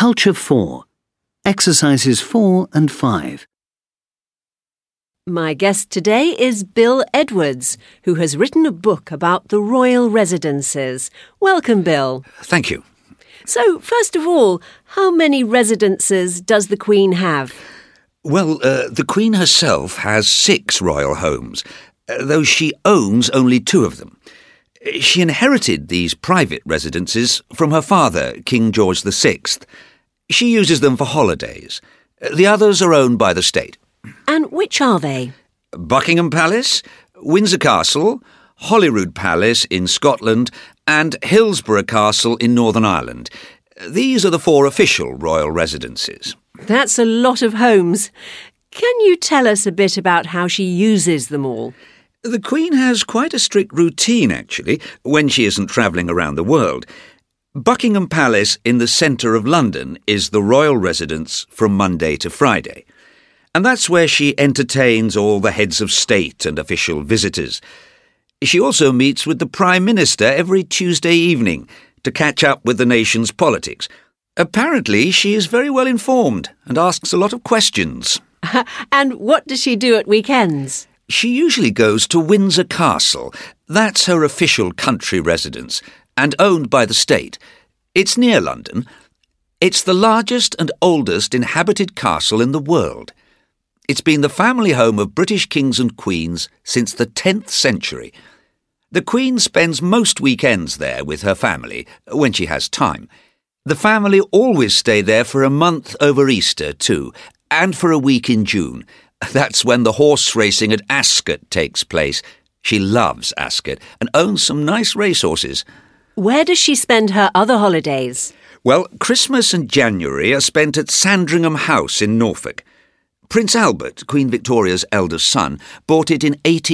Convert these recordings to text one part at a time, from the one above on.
Culture 4. Exercises 4 and 5. My guest today is Bill Edwards, who has written a book about the royal residences. Welcome, Bill. Thank you. So, first of all, how many residences does the Queen have? Well, the Queen herself has 6 royal homes, though she owns only 2 of them. She inherited these private residences from her father, King George VI. She uses them for holidays. The others are owned by the state. And which are they? Buckingham Palace, Windsor Castle, Holyrood Palace in Scotland, and Hillsborough Castle in Northern Ireland. These are the 4 official royal residences. That's a lot of homes. Can you tell us a bit about how she uses them all? The Queen has quite a strict routine, actually, when she isn't travelling around the world. Buckingham Palace in the centre of London is the royal residence from Monday to Friday. And that's where she entertains all the heads of state and official visitors. She also meets with the Prime Minister every Tuesday evening to catch up with the nation's politics. Apparently, she is very well informed and asks a lot of questions. And what does she do at weekends? She usually goes to Windsor Castle. That's her official country residence and owned by the state. It's near London. It's the largest and oldest inhabited castle in the world. It's been the family home of British kings and queens since the 10th century. The Queen spends most weekends there with her family, when she has time. The family always stay there for a month over Easter, too, and for a week in June. That's when the horse racing at Ascot takes place. She loves Ascot and owns some nice racehorses. Where does she spend her other holidays? Well, Christmas and January are spent at Sandringham House in Norfolk. Prince Albert, Queen Victoria's eldest son, bought it in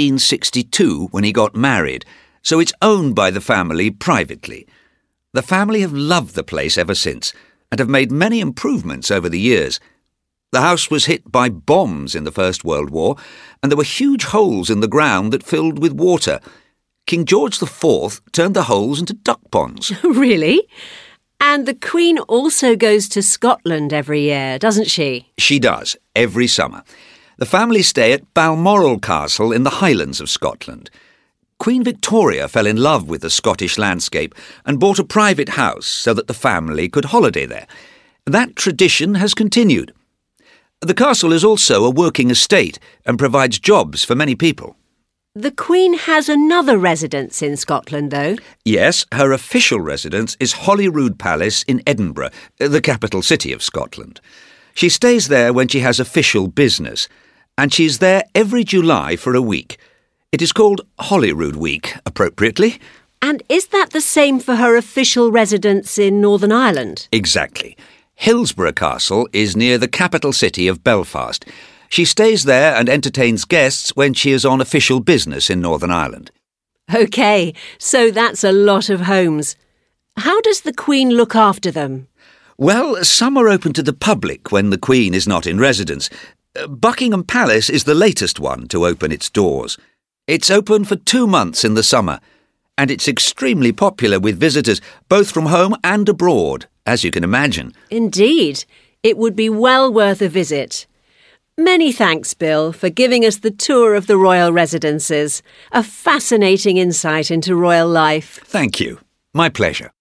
1862 when he got married, so it's owned by the family privately. The family have loved the place ever since and have made many improvements over the years. The house was hit by bombs in the First World War, and there were huge holes in the ground that filled with water. King George IV turned the holes into duck ponds. Really? And the Queen also goes to Scotland every year, doesn't she? She does, every summer. The family stay at Balmoral Castle in the Highlands of Scotland. Queen Victoria fell in love with the Scottish landscape and bought a private house so that the family could holiday there. That tradition has continued. The castle is also a working estate and provides jobs for many people. The Queen has another residence in Scotland, though. Yes, her official residence is Holyrood Palace in Edinburgh, the capital city of Scotland. She stays there when she has official business, and she's there every July for a week. It is called Holyrood Week, appropriately. And is that the same for her official residence in Northern Ireland? Exactly. Hillsborough Castle is near the capital city of Belfast. She stays there and entertains guests when she is on official business in Northern Ireland. OK, so that's a lot of homes. How does the Queen look after them? Well, some are open to the public when the Queen is not in residence. Buckingham Palace is the latest one to open its doors. It's open for 2 months in the summer, and it's extremely popular with visitors, both from home and abroad, as you can imagine. Indeed. It would be well worth a visit. Many thanks, Bill, for giving us the tour of the royal residences. A fascinating insight into royal life. Thank you. My pleasure.